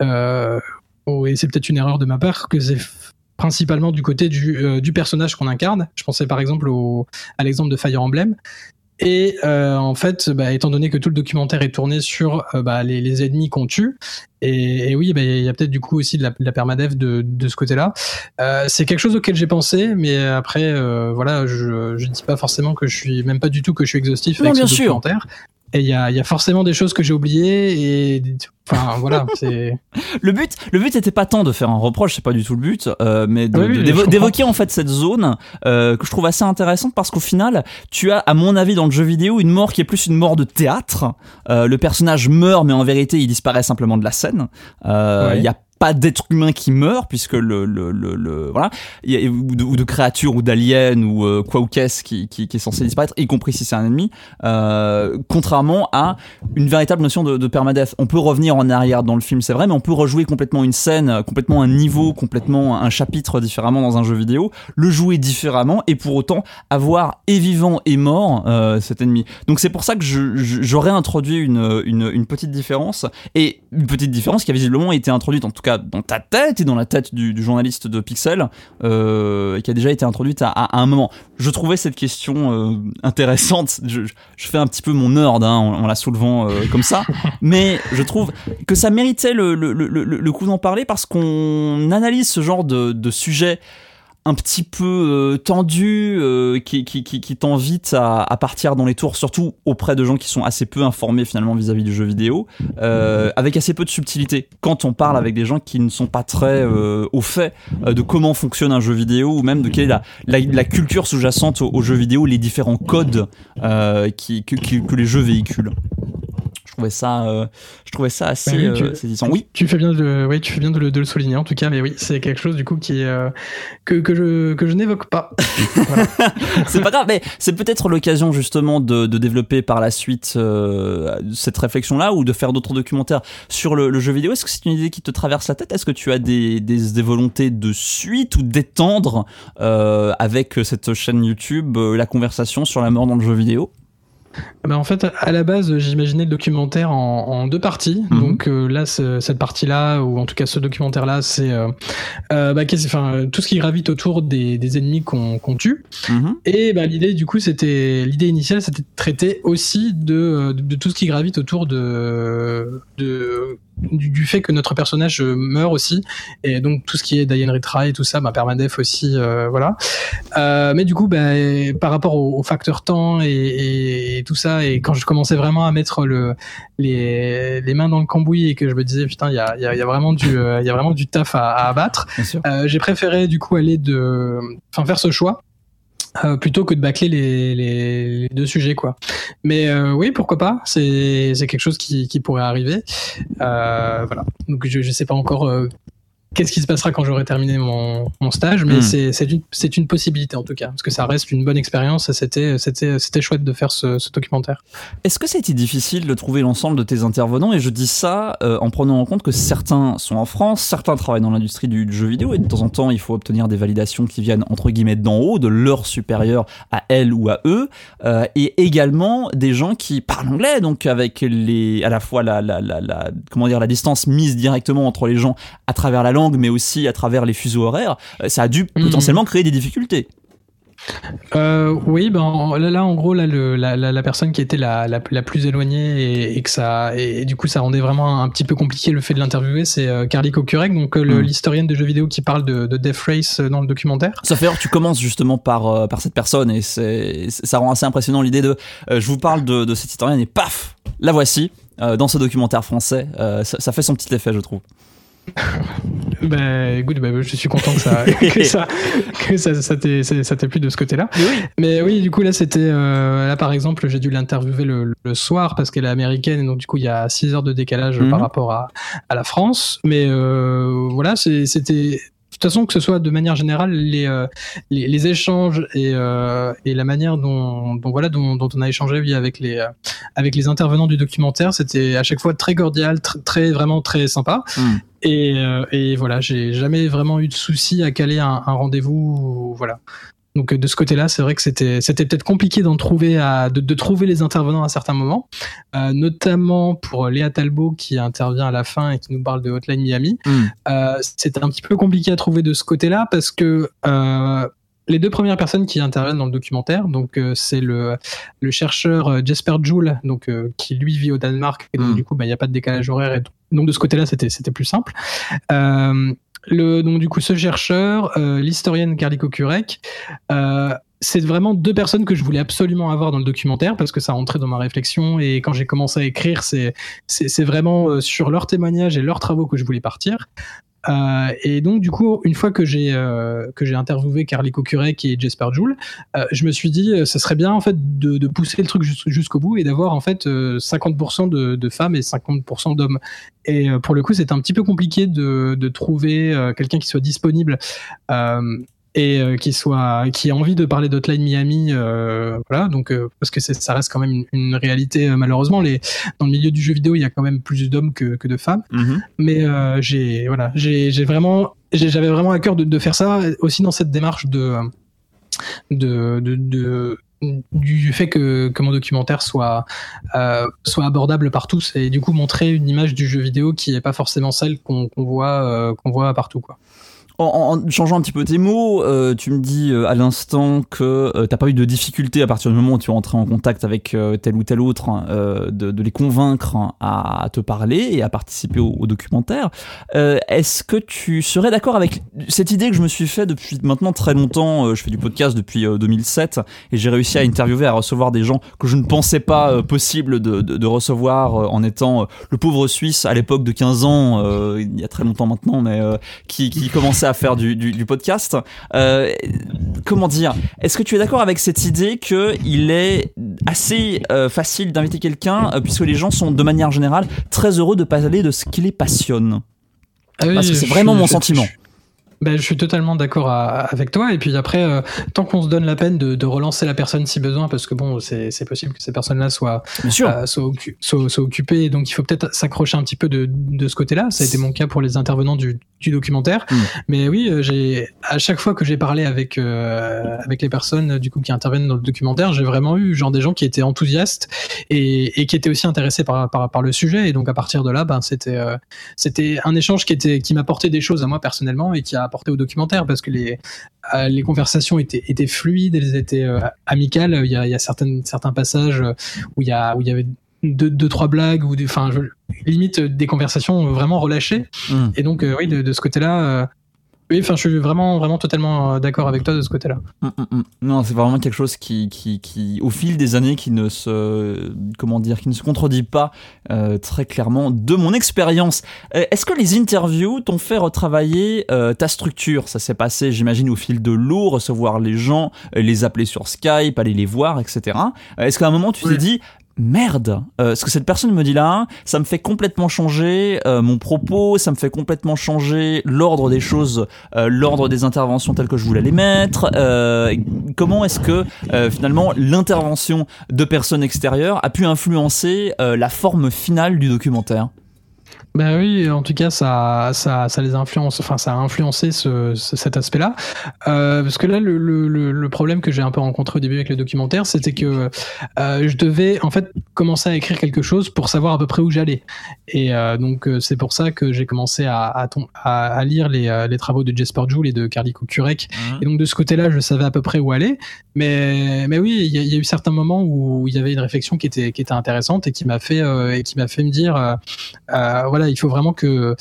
et c'est peut-être une erreur de ma part, que c'est principalement du côté du personnage qu'on incarne. Je pensais par exemple à l'exemple de Fire Emblem. Et en fait, étant donné que tout le documentaire est tourné sur les ennemis qu'on tue, et oui, il y a peut-être du coup aussi de la permadeath de ce côté-là. C'est quelque chose auquel j'ai pensé, mais après, je dis pas forcément que je suis, même pas du tout que je suis exhaustif avec ce documentaire. Et il y a forcément des choses que j'ai oubliées et enfin voilà, c'est le but était pas tant de faire un reproche, c'est pas du tout le but, mais d'évoquer en fait cette zone que je trouve assez intéressante, parce qu'au final tu as, à mon avis, dans le jeu vidéo une mort qui est plus une mort de théâtre. Le personnage meurt, mais en vérité il disparaît simplement de la scène. Il y a pas d'être humain qui meurt, puisque voilà, ou de créature ou d'alien ou quoi ou qu'est-ce qui est censé disparaître, y compris si c'est un ennemi, contrairement à une véritable notion de permadeath. On peut revenir en arrière dans le film, c'est vrai, mais on peut rejouer complètement une scène, complètement un niveau, complètement un chapitre différemment dans un jeu vidéo, le jouer différemment et pour autant avoir et vivant et mort cet ennemi. Donc c'est pour ça que j'aurais introduit une petite différence, et une petite différence qui a visiblement été introduite, en tout cas dans ta tête et dans la tête du journaliste de Pixel, et qui a déjà été introduite à un moment. Je trouvais cette question intéressante. Je fais un petit peu mon nerd en la soulevant comme ça, mais je trouve que ça méritait le coup d'en parler, parce qu'on analyse ce genre de sujet un petit peu tendu, qui t'invite à partir dans les tours, surtout auprès de gens qui sont assez peu informés finalement vis-à-vis du jeu vidéo, avec assez peu de subtilité quand on parle avec des gens qui ne sont pas très au fait de comment fonctionne un jeu vidéo, ou même de quelle est la culture sous-jacente au jeu vidéo, les différents codes que les jeux véhiculent. Je trouvais ça assez saisissant. Oui. Tu fais bien de le souligner en tout cas, mais oui, c'est quelque chose du coup qui que je n'évoque pas. Voilà. C'est pas grave, mais c'est peut-être l'occasion justement de développer par la suite cette réflexion-là, ou de faire d'autres documentaires sur le jeu vidéo. Est-ce que c'est une idée qui te traverse la tête? Est-ce que tu as des volontés de suite, ou d'étendre avec cette chaîne YouTube la conversation sur la mort dans le jeu vidéo? En fait, à la base, j'imaginais le documentaire en 2 parties. Donc là, cette partie-là, ou en tout cas ce documentaire-là, c'est tout ce qui gravite autour des ennemis qu'on tue. Et l'idée, du coup, l'idée initiale, c'était de traiter aussi de tout ce qui gravite autour du fait que notre personnage meurt aussi, et donc tout ce qui est Diane Retry et tout ça, permadeath aussi, voilà. Mais du coup, par rapport au facteur temps et tout ça, et quand je commençais vraiment à mettre les mains dans le cambouis et que je me disais putain, il y a vraiment du taf à abattre, j'ai préféré du coup faire ce choix. Plutôt que de bâcler les 2 sujets, quoi. Mais oui, pourquoi pas, c'est quelque chose qui pourrait arriver. Voilà. Donc je sais pas encore qu'est-ce qui se passera quand j'aurai terminé mon stage, mais c'est une possibilité en tout cas, parce que ça reste une bonne expérience et c'était chouette de faire ce documentaire. Est-ce que ça a été difficile de trouver l'ensemble de tes intervenants? Et je dis ça en prenant en compte que certains sont en France, certains travaillent dans l'industrie du jeu vidéo, et de temps en temps il faut obtenir des validations qui viennent entre guillemets d'en haut, de leurs supérieurs à elles ou à eux, et également des gens qui parlent anglais, donc avec à la fois la distance mise directement entre les gens à travers la langue, mais aussi à travers les fuseaux horaires, ça a dû potentiellement créer des difficultés. Oui, là en gros, la personne qui était la plus éloignée et du coup ça rendait vraiment un petit peu compliqué le fait de l'interviewer, c'est Carly Kokurek, donc l'historienne de jeux vidéo qui parle de Death Race dans le documentaire. Ça fait alors, tu commences justement par cette personne, et ça rend assez impressionnant l'idée de je vous parle de cette historienne et paf, la voici dans ce documentaire français. Ça fait son petit effet, je trouve. Écoute, je suis content que ça t'ait plu de ce côté-là. Mais oui, du coup là c'était là par exemple, j'ai dû l'interviewer le soir parce qu'elle est américaine, et donc du coup il y a 6 heures de décalage par rapport à la France. Mais voilà, c'était de toute façon, que ce soit de manière générale les échanges et la manière dont on a échangé avec les intervenants du documentaire, c'était à chaque fois très cordial, vraiment très sympa. Et voilà, j'ai jamais vraiment eu de souci à caler un rendez-vous, voilà. Donc de ce côté-là, c'est vrai que c'était peut-être compliqué de trouver les intervenants à certains moments, notamment pour Léa Talbot qui intervient à la fin et qui nous parle de Hotline Miami. C'était un petit peu compliqué à trouver de ce côté-là parce que les 2 premières personnes qui interviennent dans le documentaire, donc c'est le chercheur Jesper Juhl, donc qui lui vit au Danemark, et donc du coup il n'y a pas de décalage horaire, et donc de ce côté-là c'était plus simple. Donc du coup ce chercheur, l'historienne Carly Kokurek, c'est vraiment 2 personnes que je voulais absolument avoir dans le documentaire parce que ça rentrait dans ma réflexion, et quand j'ai commencé à écrire, c'est vraiment sur leurs témoignages et leurs travaux que je voulais partir. Et donc du coup, une fois que j'ai interviewé Carly Kokurek et Jesper Juhl, je me suis dit ça serait bien en fait de pousser le truc jusqu'au bout et d'avoir en fait 50% de femmes et 50% d'hommes. Et pour le coup, c'était un petit peu compliqué de trouver quelqu'un qui soit disponible et qui ait envie de parler d'Hotline Miami, voilà, donc parce que ça reste quand même une réalité, malheureusement. Dans le milieu du jeu vidéo, il y a quand même plus d'hommes que de femmes. Mais j'avais vraiment à cœur de faire ça aussi dans cette démarche du fait que mon documentaire soit abordable par tous, et du coup montrer une image du jeu vidéo qui est pas forcément celle qu'on voit partout, quoi. En changeant un petit peu tes mots, tu me dis à l'instant que t'as pas eu de difficulté à partir du moment où tu es entré en contact avec tel ou tel autre, de les convaincre à te parler et à participer au documentaire. Est-ce que tu serais d'accord avec cette idée que je me suis fait depuis maintenant très longtemps? Je fais du podcast depuis 2007 et j'ai réussi à interviewer, à recevoir des gens que je ne pensais pas possible de recevoir en étant le pauvre Suisse à l'époque de 15 ans, il y a très longtemps maintenant, mais qui commençait à faire du podcast. Comment dire, est-ce que tu es d'accord avec cette idée qu'il est assez facile d'inviter quelqu'un puisque les gens sont de manière générale très heureux de parler de ce qui les passionne? Parce que c'est vraiment mon sentiment. Ben, je suis totalement d'accord avec toi. Et puis après, tant qu'on se donne la peine de relancer la personne si besoin, parce que bon, c'est possible que ces personnes-là soient occupées, donc il faut peut-être s'accrocher un petit peu de ce côté-là. Ça a été mon cas pour les intervenants du documentaire. Mais oui, à chaque fois que j'ai parlé avec les personnes du coup qui interviennent dans le documentaire, j'ai vraiment eu genre des gens qui étaient enthousiastes et qui étaient aussi intéressés par le sujet. Et donc à partir de là, ben c'était un échange qui m'apportait des choses à moi personnellement et qui a apporté au documentaire, parce que les conversations étaient fluides, elles étaient amicales. Il y a certains passages où il y avait deux trois blagues ou limite des conversations vraiment relâchées. Et donc oui, de ce côté-là, oui, enfin, je suis vraiment totalement d'accord avec toi de ce côté-là. Non, c'est vraiment quelque chose qui, au fil des années, qui ne se contredit pas très clairement de mon expérience. Est-ce que les interviews t'ont fait retravailler ta structure ? Ça s'est passé, j'imagine, au fil de l'eau, recevoir les gens, les appeler sur Skype, aller les voir, etc. Est-ce qu'à un moment tu t'es dit merde, ce que cette personne me dit là, ça me fait complètement changer mon propos, ça me fait complètement changer l'ordre des choses, l'ordre des interventions telles que je voulais les mettre. Comment est-ce que finalement l'intervention de personnes extérieures a pu influencer la forme finale du documentaire ? Ben oui, en tout cas, ça les influence. Enfin, ça a influencé cet aspect-là, parce que là, le problème que j'ai un peu rencontré au début avec le documentaire, c'était que je devais en fait commencer à écrire quelque chose pour savoir à peu près où j'allais. Et donc c'est pour ça que j'ai commencé à lire les travaux de Jesper Juhl et de Carly Kukurek. Et donc de ce côté-là, je savais à peu près où aller. Mais oui, il y a eu certains moments où il y avait une réflexion qui était intéressante et qui m'a fait me dire voilà, il faut vraiment que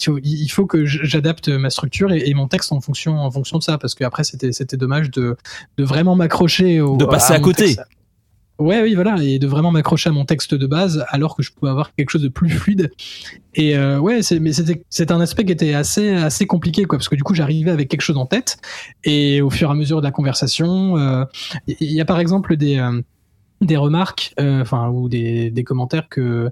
j'adapte ma structure et mon texte en fonction de ça, parce que après c'était dommage de vraiment m'accrocher de passer à côté. Oui, voilà, et de vraiment m'accrocher à mon texte de base alors que je pouvais avoir quelque chose de plus fluide. Et c'était un aspect qui était assez compliqué, quoi, parce que du coup j'arrivais avec quelque chose en tête et au fur et à mesure de la conversation, il y a par exemple des remarques, ou des commentaires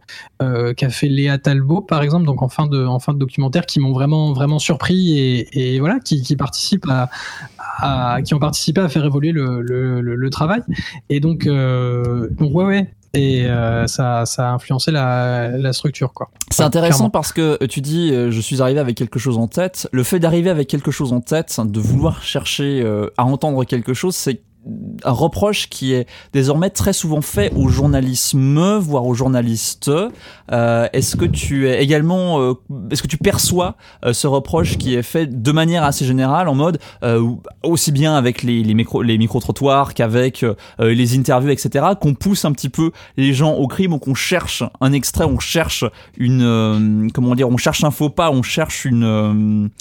qu'a fait Léa Talbot par exemple, donc en fin de documentaire, qui m'ont vraiment surpris et voilà, qui participent qui ont participé à faire évoluer le travail. Et donc ouais. Et ça a influencé la structure, quoi. C'est intéressant clairement. parce que tu dis je suis arrivé avec quelque chose en tête. Le fait d'arriver avec quelque chose en tête, de vouloir chercher à entendre quelque chose, c'est un reproche qui est désormais très souvent fait au journalisme, voire aux journalistes. Est-ce que tu es également, est-ce que tu perçois ce reproche qui est fait de manière assez générale, en mode aussi bien avec les micro-trottoirs qu'avec les interviews, etc., qu'on pousse un petit peu les gens au crime, ou qu'on cherche un extrait, on cherche on cherche un faux pas, on cherche une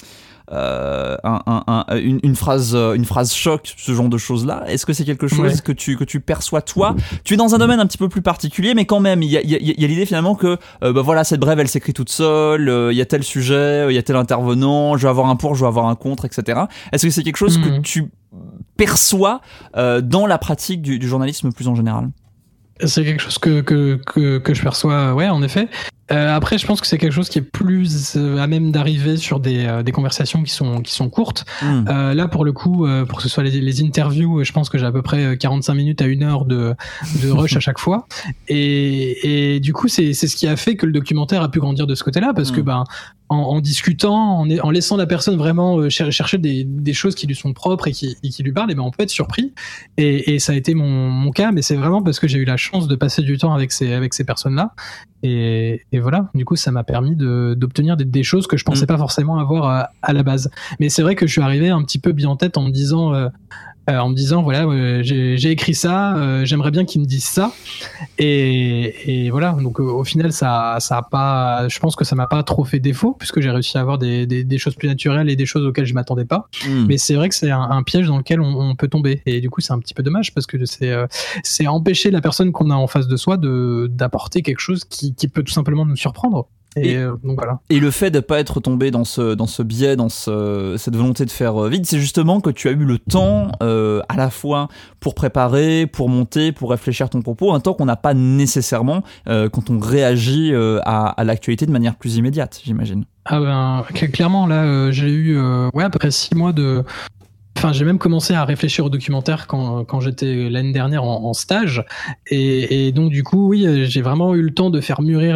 phrase choc, ce genre de choses là. Est-ce que c'est quelque chose que tu perçois toi? Tu es dans un domaine un petit peu plus particulier, mais quand même il y a l'idée finalement que voilà, cette brève elle s'écrit toute seule, il y a tel sujet, il y a tel intervenant, je vais avoir un pour, je vais avoir un contre, etc. Est-ce que c'est quelque chose que tu perçois dans la pratique du journalisme plus en général? C'est quelque chose que je perçois, ouais, en effet. Après, je pense que c'est quelque chose qui est plus à même d'arriver sur des conversations qui sont courtes. Là, pour le coup, pour que ce soit les interviews, je pense que j'ai à peu près 45 minutes à 1 heure de rush à chaque fois. Et du coup, c'est ce qui a fait que le documentaire a pu grandir de ce côté-là, parce que en discutant, en laissant la personne vraiment chercher des choses qui lui sont propres et qui lui parlent, et ben on peut être surpris. Et ça a été mon cas, mais c'est vraiment parce que j'ai eu la chance de passer du temps avec ces personnes-là. Et voilà, du coup, ça m'a permis d'obtenir des choses que je pensais pas forcément avoir à la base. Mais c'est vrai que je suis arrivé un petit peu bien en tête en me disant voilà, j'ai écrit ça, j'aimerais bien qu'ils me disent ça, et voilà. Donc au final, ça a pas, je pense que ça m'a pas trop fait défaut, puisque j'ai réussi à avoir des choses plus naturelles et des choses auxquelles je m'attendais pas. Mais c'est vrai que c'est un piège dans lequel on peut tomber, et du coup c'est un petit peu dommage, parce que c'est empêcher la personne qu'on a en face de soi d'apporter quelque chose qui peut tout simplement nous surprendre. Donc voilà. Et le fait de pas être tombé dans ce biais, cette volonté de faire vite, c'est justement que tu as eu le temps à la fois pour préparer, pour monter, pour réfléchir ton propos, un temps qu'on n'a pas nécessairement quand on réagit à l'actualité de manière plus immédiate, j'imagine. Ah ben clairement là j'ai eu à peu près 6 mois de... Enfin, j'ai même commencé à réfléchir au documentaire quand j'étais l'année dernière en stage, et donc du coup oui, j'ai vraiment eu le temps de faire mûrir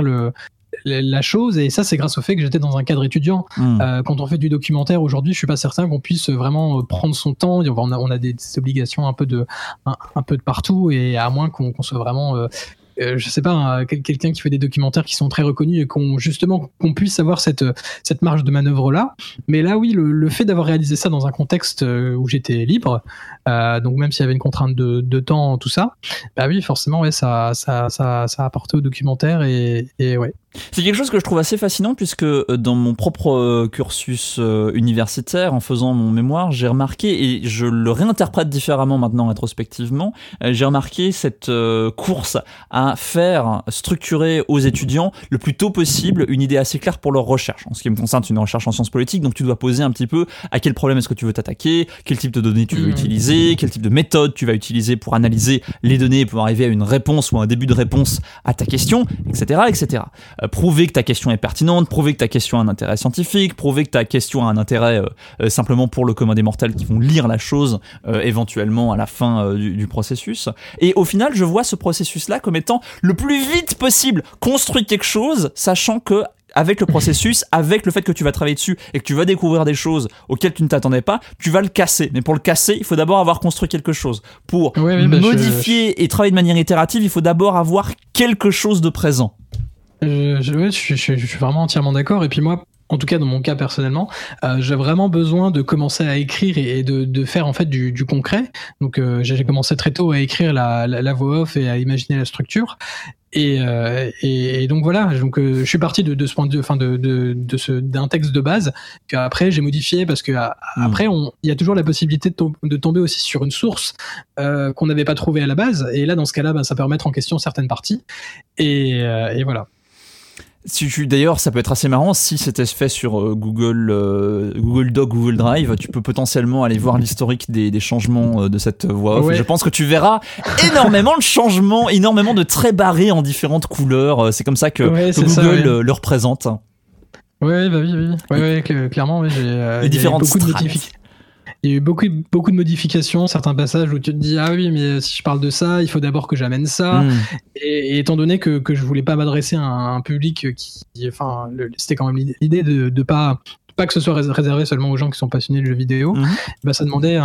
la chose, et ça c'est grâce au fait que j'étais dans un cadre étudiant. Quand on fait du documentaire aujourd'hui, je suis pas certain qu'on puisse vraiment prendre son temps. On a des obligations un peu de partout, et à moins qu'on soit vraiment je sais pas, quelqu'un qui fait des documentaires qui sont très reconnus et qu'on puisse avoir cette marge de manœuvre là. Mais là oui, le fait d'avoir réalisé ça dans un contexte où j'étais libre, donc même s'il y avait une contrainte de temps, tout ça, bah oui, forcément ouais, ça a apporté au documentaire, et ouais. C'est quelque chose que je trouve assez fascinant, puisque dans mon propre cursus universitaire, en faisant mon mémoire, j'ai remarqué, et je le réinterprète différemment maintenant rétrospectivement, j'ai remarqué cette course à faire structurer aux étudiants le plus tôt possible une idée assez claire pour leur recherche. En ce qui me concerne, c'est une recherche en sciences politiques, donc tu dois poser un petit peu à quel problème est-ce que tu veux t'attaquer, quel type de données tu veux utiliser, quel type de méthode tu vas utiliser pour analyser les données, pour arriver à une réponse ou un début de réponse à ta question, etc., etc. Prouver que ta question est pertinente, prouver que ta question a un intérêt scientifique, prouver que ta question a un intérêt simplement pour le commun des mortels qui vont lire la chose éventuellement à la fin du processus. Et au final, je vois ce processus-là comme étant le plus vite possible. Construire quelque chose, sachant que avec le processus, avec le fait que tu vas travailler dessus et que tu vas découvrir des choses auxquelles tu ne t'attendais pas, tu vas le casser. Mais pour le casser, il faut d'abord avoir construit quelque chose. Pour modifier et travailler de manière itérative, il faut d'abord avoir quelque chose de présent. Je suis vraiment entièrement d'accord. Et puis moi, en tout cas dans mon cas personnellement, j'ai vraiment besoin de commencer à écrire et de faire en fait du concret. Donc j'ai commencé très tôt à écrire la voix off et à imaginer la structure. Et donc voilà, donc je suis parti de ce point de vue, enfin d'un texte de base qu'après j'ai modifié, parce que après il y a toujours la possibilité de tomber aussi sur une source qu'on n'avait pas trouvée à la base, et là dans ce cas-là ça peut remettre en question certaines parties, et voilà. D'ailleurs, ça peut être assez marrant si c'était fait sur Google Doc, Google Drive. Tu peux potentiellement aller voir l'historique des changements de cette voix off. Ouais. Je pense que tu verras énormément de changements, énormément de traits barrés en différentes couleurs. C'est comme ça que Google le représente. Oui, bah oui. Ouais, clairement, j'ai les différentes beaucoup de modifications. Il y a eu beaucoup de modifications, certains passages où tu te dis ah oui, mais si je parle de ça, il faut d'abord que j'amène ça. Et étant donné que je voulais pas m'adresser à un public c'était quand même l'idée de pas que ce soit réservé seulement aux gens qui sont passionnés de jeux vidéo. Ça demandait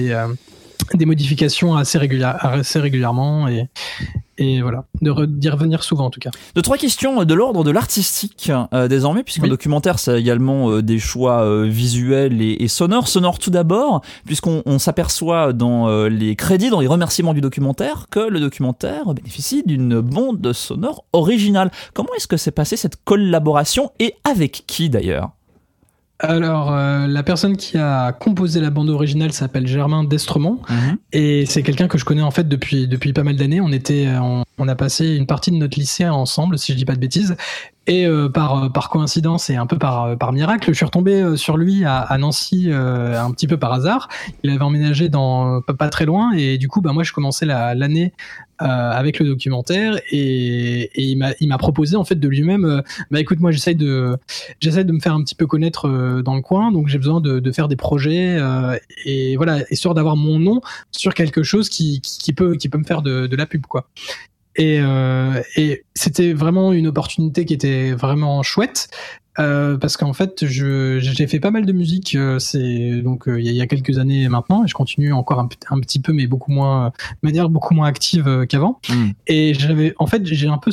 des modifications assez régulièrement, et voilà, d'y revenir souvent en tout cas. 2-3 questions de l'ordre de l'artistique désormais, puisqu'un documentaire c'est également des choix visuels et sonores. Sonores tout d'abord, puisqu'on s'aperçoit dans les crédits, dans les remerciements du documentaire, que le documentaire bénéficie d'une bande sonore originale. Comment est-ce que s'est passée cette collaboration, et avec qui d'ailleurs ? Alors, la personne qui a composé la bande originale s'appelle Germain Destremont, et c'est quelqu'un que je connais en fait depuis pas mal d'années. On a passé une partie de notre lycée ensemble, si je dis pas de bêtises, et par coïncidence et un peu par miracle, je suis retombé sur lui à Nancy un petit peu par hasard. Il avait emménagé pas très loin, et du coup moi je commençais l'année avec le documentaire, et il m'a proposé en fait de lui-même écoute, moi j'essaie de me faire un petit peu connaître dans le coin, donc j'ai besoin de faire des projets, et voilà, histoire d'avoir mon nom sur quelque chose qui peut me faire de la pub, quoi. Et c'était vraiment une opportunité qui était vraiment chouette, parce qu'en fait j'ai fait pas mal de musique, il y a quelques années maintenant, et je continue encore un petit peu, mais beaucoup moins, de manière beaucoup moins active qu'avant. Et j'ai un peu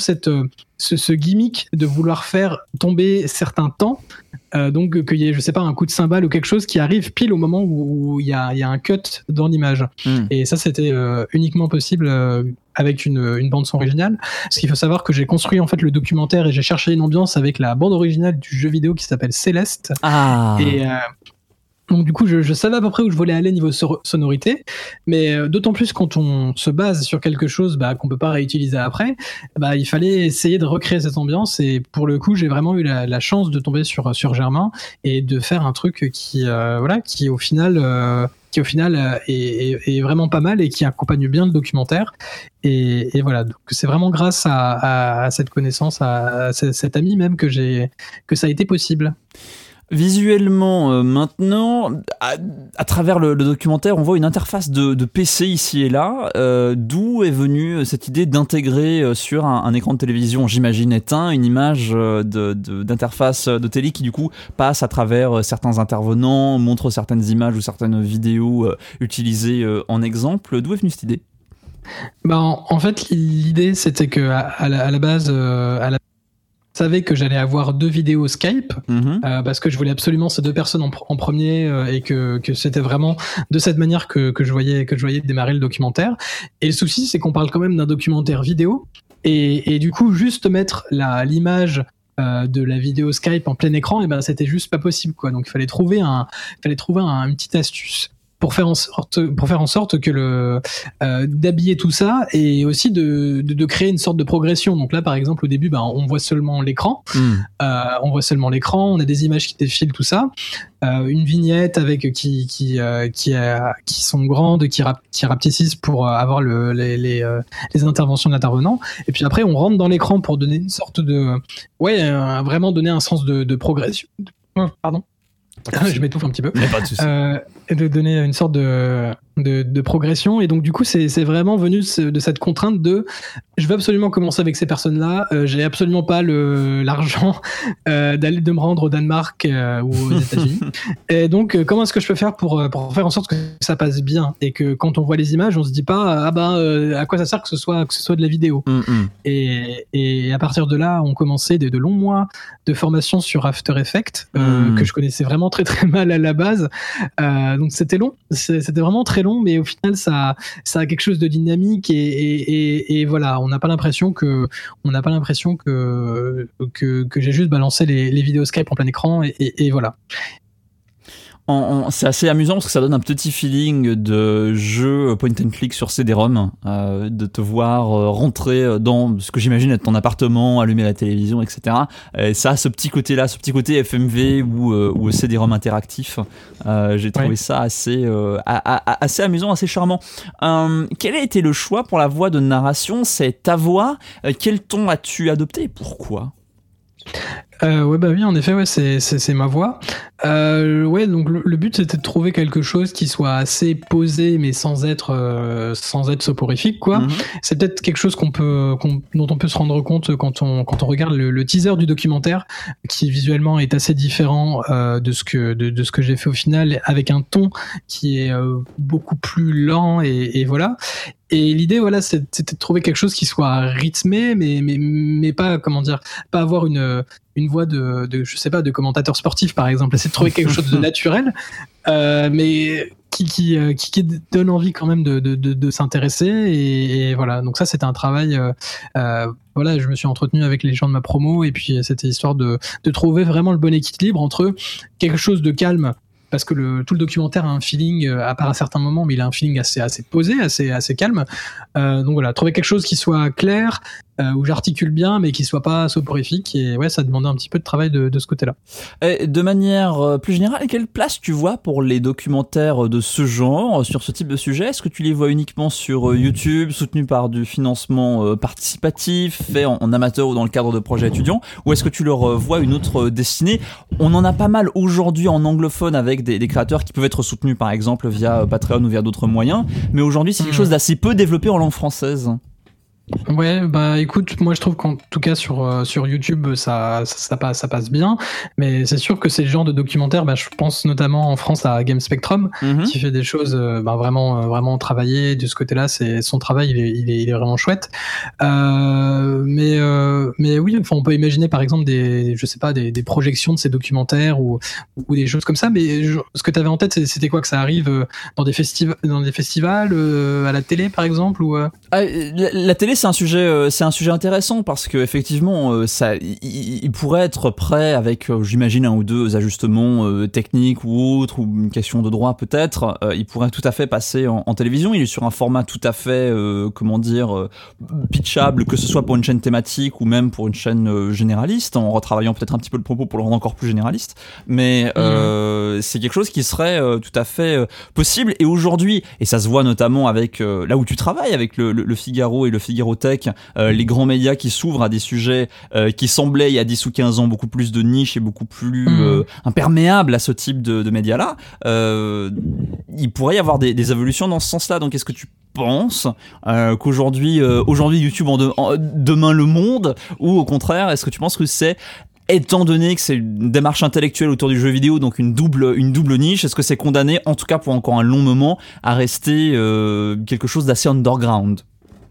ce gimmick de vouloir faire tomber certains temps, donc qu'il y ait, je sais pas, un coup de cymbale ou quelque chose qui arrive pile au moment où il y a un cut dans l'image. Et ça c'était uniquement possible avec une bande son originale. Parce qu'il faut savoir que j'ai construit en fait le documentaire, et j'ai cherché une ambiance avec la bande originale du jeu vidéo qui s'appelle Céleste. Donc du coup, je savais à peu près où je voulais aller niveau sonorité, mais d'autant plus quand on se base sur quelque chose qu'on peut pas réutiliser après, il fallait essayer de recréer cette ambiance. Et pour le coup, j'ai vraiment eu la chance de tomber sur Germain et de faire un truc qui au final est vraiment pas mal et qui accompagne bien le documentaire. Et voilà, donc c'est vraiment grâce à cette connaissance, à cet ami même que ça a été possible. Visuellement, maintenant, à travers le documentaire, on voit une interface de PC ici et là. D'où est venue cette idée d'intégrer sur un écran de télévision, j'imagine éteint, une image d'interface de télé qui du coup passe à travers certains intervenants, montre certaines images ou certaines vidéos utilisées en exemple. D'où est venue cette idée ? En fait, l'idée c'était que à la base, je savais que j'allais avoir 2 vidéos Skype parce que je voulais absolument ces 2 personnes en premier et que c'était vraiment de cette manière que je voyais démarrer le documentaire. Et le souci, c'est qu'on parle quand même d'un documentaire vidéo et du coup juste mettre l'image de la vidéo Skype en plein écran, c'était juste pas possible quoi. Donc il fallait trouver une petite astuce pour faire en sorte que d'habiller tout ça et aussi de créer une sorte de progression. Donc là, par exemple, au début, on voit seulement l'écran. On a des images qui défilent, tout ça. Une vignette avec qui sont grandes, qui rapetissent pour avoir les interventions de l'intervenant. Et puis après, on rentre dans l'écran pour donner une sorte de, vraiment donner un sens de progression. Pardon. Je m'étouffe un petit peu. De donner une sorte de progression. Et donc du coup c'est vraiment venu de cette contrainte de je veux absolument commencer avec ces personnes-là, j'ai absolument pas l'argent de me rendre au Danemark ou aux États-Unis. Et donc comment est-ce que je peux faire pour faire en sorte que ça passe bien et que quand on voit les images on se dit pas à quoi ça sert que ce soit de la vidéo. Et à partir de là on commençait de longs mois de formation sur After Effects que je connaissais vraiment très très mal à la base. Donc c'était long, c'était vraiment très long, mais au final ça a quelque chose de dynamique et voilà, on n'a pas l'impression que j'ai juste balancé les vidéos Skype en plein écran et voilà. C'est assez amusant parce que ça donne un petit feeling de jeu point and click sur CD-ROM, de te voir rentrer dans ce que j'imagine être ton appartement, allumer la télévision, etc. Et ça a ce petit côté-là, ce petit côté FMV ou CD-ROM interactif. J'ai trouvé ça assez amusant, assez charmant. Quel a été le choix pour la voix de narration ? C'est ta voix. Quel ton as-tu adopté et pourquoi ? Oui, en effet, c'est ma voix. Donc le but c'était de trouver quelque chose qui soit assez posé, mais sans être soporifique, quoi. C'est peut-être quelque chose dont on peut se rendre compte quand on regarde le teaser du documentaire, qui visuellement est assez différent de ce que j'ai fait au final, avec un ton qui est beaucoup plus lent et voilà. Et l'idée, c'était de trouver quelque chose qui soit rythmé, mais pas, pas avoir une voix je sais pas, de commentateur sportif, par exemple. Essayer de trouver quelque chose de naturel, mais qui donne envie quand même de s'intéresser. Et voilà. Donc ça, c'était un travail, je me suis entretenu avec les gens de ma promo, et puis c'était histoire de trouver vraiment le bon équilibre entre quelque chose de calme, parce que tout le documentaire a un feeling, à part à certains moments, mais il a un feeling assez posé, assez calme. Donc voilà, trouver quelque chose qui soit clair, où j'articule bien, mais qui soit pas soporifique. Et ça demandait un petit peu de travail de ce côté-là. Et de manière plus générale, quelle place tu vois pour les documentaires de ce genre, sur ce type de sujet ? Est-ce que tu les vois uniquement sur YouTube, soutenus par du financement participatif, fait en amateur ou dans le cadre de projets étudiants, ou est-ce que tu leur vois une autre destinée ? On en a pas mal aujourd'hui en anglophone avec des créateurs qui peuvent être soutenus par exemple via Patreon ou via d'autres moyens, mais aujourd'hui c'est quelque chose d'assez peu développé en langue française. Ouais, écoute, moi je trouve qu'en tout cas sur YouTube ça passe bien, mais c'est sûr que c'est le genre de documentaire, je pense notamment en France à Game Spectrum, qui fait des choses vraiment travaillées de ce côté-là. C'est son travail, il est vraiment chouette. Mais oui, on peut imaginer par exemple des projections de ces documentaires ou des choses comme ça. Mais ce que tu avais en tête, c'était quoi, que ça arrive dans des festivals, à la télé par exemple, ou la télé c'est un sujet intéressant parce que effectivement, ça, il pourrait être prêt avec, j'imagine, un ou deux ajustements techniques ou autres, ou une question de droit peut-être. Il pourrait tout à fait passer en télévision. Il est sur un format tout à fait, pitchable, que ce soit pour une chaîne thématique ou même pour une chaîne généraliste, en retravaillant peut-être un petit peu le propos pour le rendre encore plus généraliste. Mais c'est quelque chose qui serait tout à fait possible. Et aujourd'hui, et ça se voit notamment avec là où tu travailles, avec le Figaro et le Figaro Tech, les grands médias qui s'ouvrent à des sujets qui semblaient il y a 10 ou 15 ans beaucoup plus de niche et beaucoup plus imperméables à ce type de médias-là. Il pourrait y avoir des évolutions dans ce sens-là. Donc est-ce que tu penses qu'aujourd'hui YouTube demain le monde, ou au contraire est-ce que tu penses que c'est, étant donné que c'est une démarche intellectuelle autour du jeu vidéo, donc une double niche, est-ce que c'est condamné, en tout cas pour encore un long moment, à rester quelque chose d'assez underground?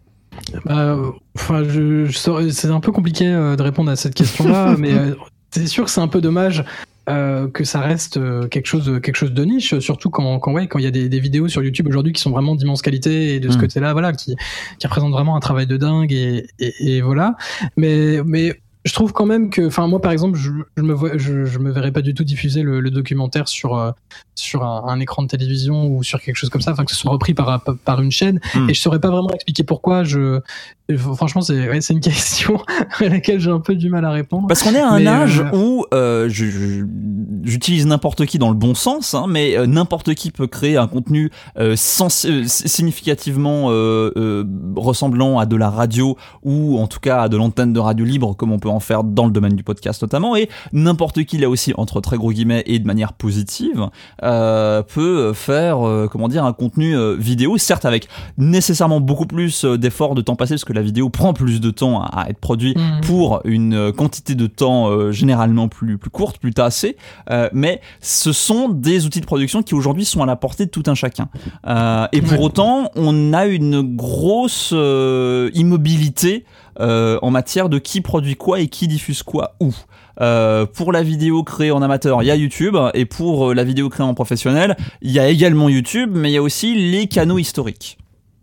C'est un peu compliqué de répondre à cette question-là, mais c'est sûr que c'est un peu dommage que ça reste quelque chose de niche, surtout quand il y a des vidéos sur YouTube aujourd'hui qui sont vraiment d'immense qualité et de ce côté-là, voilà, qui représentent vraiment un travail de dingue et voilà. Mais je trouve quand même que, enfin, moi par exemple, je me verrais pas du tout diffuser le documentaire sur un écran de télévision ou sur quelque chose comme ça, enfin que ce soit repris par une chaîne, et je saurais pas vraiment expliquer pourquoi. Franchement, c'est une question à laquelle j'ai un peu du mal à répondre. Parce qu'on est à un âge où j'utilise n'importe qui dans le bon sens, hein, mais n'importe qui peut créer un contenu significativement ressemblant à de la radio, ou en tout cas à de l'antenne de radio libre, comme on peut en faire dans le domaine du podcast notamment, et n'importe qui là aussi, entre très gros guillemets et de manière positive, peut faire un contenu vidéo, certes avec nécessairement beaucoup plus d'efforts de temps passé, parce que la vidéo prend plus de temps à être produit pour une quantité de temps généralement plus courte, plus tassée, mais ce sont des outils de production qui aujourd'hui sont à la portée de tout un chacun, et pour autant on a une grosse immobilité en matière de qui produit quoi et qui diffuse quoi où. Pour la vidéo créée en amateur, il y a YouTube, et pour la vidéo créée en professionnel, il y a également YouTube, mais il y a aussi les canaux historiques.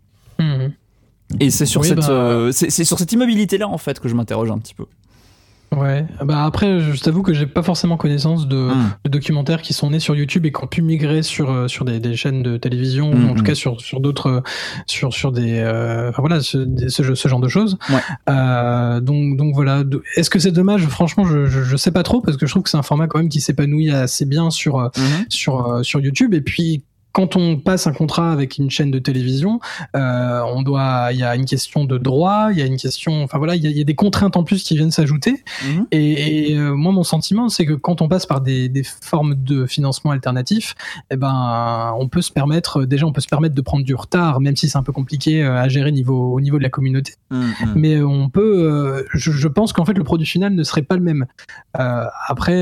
Et c'est sur c'est sur cette immobilité-là en fait que je m'interroge un petit peu. Ouais, bah après, je t'avoue que j'ai pas forcément connaissance de documentaires qui sont nés sur YouTube et qui ont pu migrer sur des chaînes de télévision, ou en tout cas sur d'autres, sur des, enfin voilà, ce genre de choses. Ouais. Donc voilà. Est-ce que c'est dommage? Franchement, je sais pas trop, parce que je trouve que c'est un format quand même qui s'épanouit assez bien sur YouTube. Et puis, quand on passe un contrat avec une chaîne de télévision, il y a une question de droit, il y a une question, enfin voilà, il y a des contraintes en plus qui viennent s'ajouter. Et moi, mon sentiment, c'est que quand on passe par des formes de financement alternatifs, on peut se permettre de prendre du retard, même si c'est un peu compliqué à gérer au niveau de la communauté. Mais on peut, je pense qu'en fait, le produit final ne serait pas le même. Après,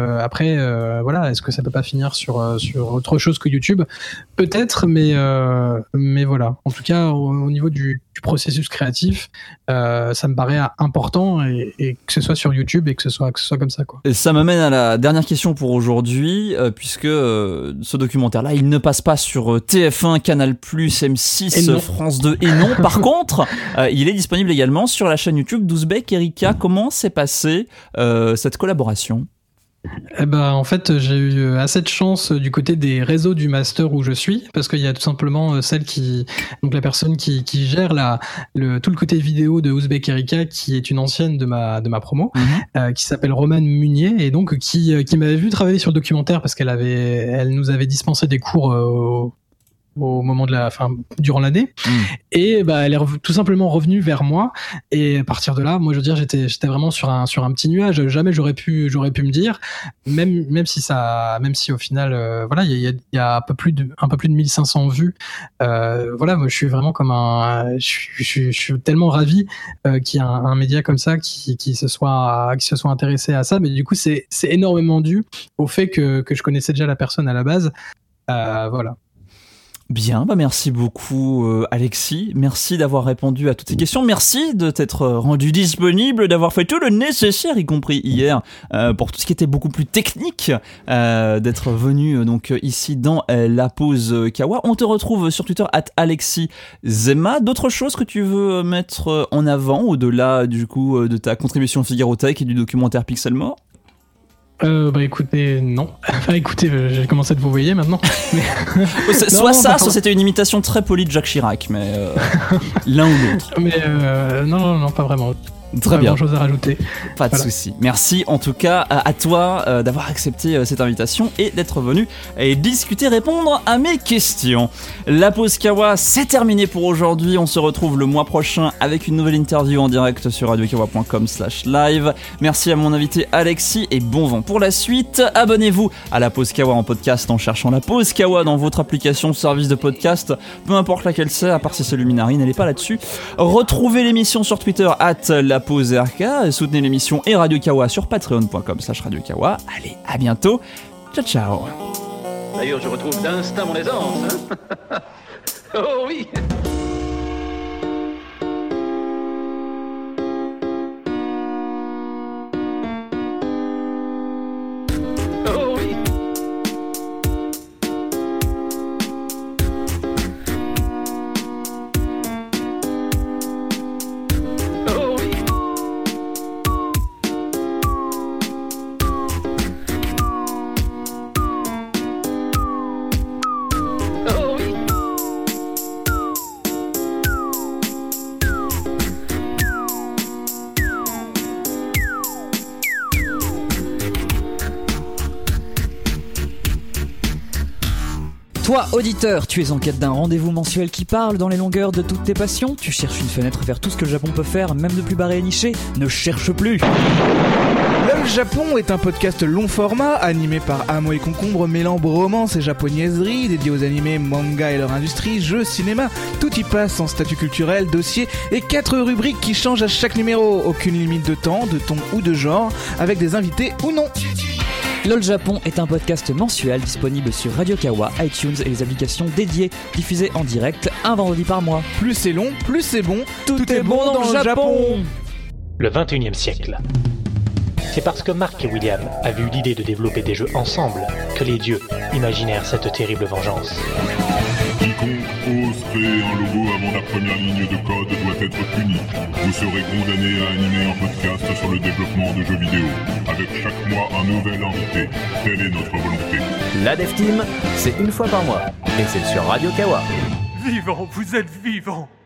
voilà, est-ce que ça peut pas finir sur autre chose que YouTube? Peut-être, mais voilà. En tout cas, au niveau du processus créatif, ça me paraît important, et que ce soit sur YouTube et que ce soit comme ça, quoi. Et ça m'amène à la dernière question pour aujourd'hui, puisque ce documentaire-là, il ne passe pas sur TF1, Canal+, M6, France 2 et non. Par contre, il est disponible également sur la chaîne YouTube d'Ouzbek Erika. Comment s'est passée cette collaboration? En fait, j'ai eu assez de chance du côté des réseaux du master où je suis, parce qu'il y a tout simplement la personne qui gère tout le côté vidéo de Ouzbek Erika, qui est une ancienne de ma promo, qui s'appelle Romane Munier, et donc qui m'avait vu travailler sur le documentaire, parce elle nous avait dispensé des cours au moment durant l'année, et elle est tout simplement revenue vers moi, et à partir de là, moi je veux dire, j'étais vraiment sur un petit nuage. Jamais j'aurais pu me dire, même si au final voilà, il y a un peu plus de 1500 vues, voilà, moi je suis vraiment comme je suis tellement ravi qu'il y a un média comme ça qui se soit intéressé à ça. Mais du coup, c'est énormément dû au fait que je connaissais déjà la personne à la base, voilà. Bien, merci beaucoup Alexis, merci d'avoir répondu à toutes ces questions, merci de t'être rendu disponible, d'avoir fait tout le nécessaire, y compris hier, pour tout ce qui était beaucoup plus technique, d'être venu donc ici dans la pause Kawa. On te retrouve sur Twitter @AlexisZema. D'autres choses que tu veux mettre en avant, au-delà du coup de ta contribution Figarotech et du documentaire Pixelmore? Écoutez, non. Enfin, écoutez, j'ai commencé à vous voyer maintenant. Mais... soit c'était une imitation très polie de Jacques Chirac, mais l'un ou l'autre. Mais non, pas vraiment. Très bien. Pas grand chose à rajouter. Pas de souci. Merci en tout cas à toi d'avoir accepté cette invitation et d'être venu et discuter, répondre à mes questions. La pause Kawa, c'est terminé pour aujourd'hui. On se retrouve le mois prochain avec une nouvelle interview en direct sur radiokawa.com/live. Merci à mon invité Alexis et bon vent pour la suite. Abonnez-vous à la pause Kawa en podcast en cherchant la pause Kawa dans votre application service de podcast, peu importe laquelle c'est, à part si c'est Luminary, n'allez pas là-dessus. Retrouvez l'émission sur Twitter @la pause RK, soutenez l'émission et Radio Kawa sur patreon.com/Radio Kawa. Allez, à bientôt. Ciao, ciao. D'ailleurs, je retrouve d'instinct mon aisance. Hein. Oh oui. Oh oui. Toi, auditeur, tu es en quête d'un rendez-vous mensuel qui parle dans les longueurs de toutes tes passions. Tu cherches une fenêtre vers tout ce que le Japon peut faire, même de plus barré et niché. Ne cherche plus. LOL Japon est un podcast long format animé par Amo et Concombre, mêlant bromance et japonaiserie, dédié aux animés, manga et leur industrie, jeux, cinéma. Tout y passe en statut culturel, dossier et 4 rubriques qui changent à chaque numéro. Aucune limite de temps, de ton ou de genre, avec des invités ou non. LOL Japon est un podcast mensuel disponible sur Radio Kawa, iTunes et les applications dédiées, diffusé en direct un vendredi par mois. Plus c'est long, plus c'est bon. Tout est bon dans le Japon. Le 21e siècle. C'est parce que Mark et William avaient eu l'idée de développer des jeux ensemble que les dieux imaginèrent cette terrible vengeance. Quiconque ose créer un logo avant la première ligne de code doit être puni. Vous serez condamné à animer un podcast sur le développement de jeux vidéo, avec chaque mois un nouvel invité. Telle est notre volonté. La Dev Team, c'est une fois par mois, et c'est sur Radio Kawa. Vivant, vous êtes vivant.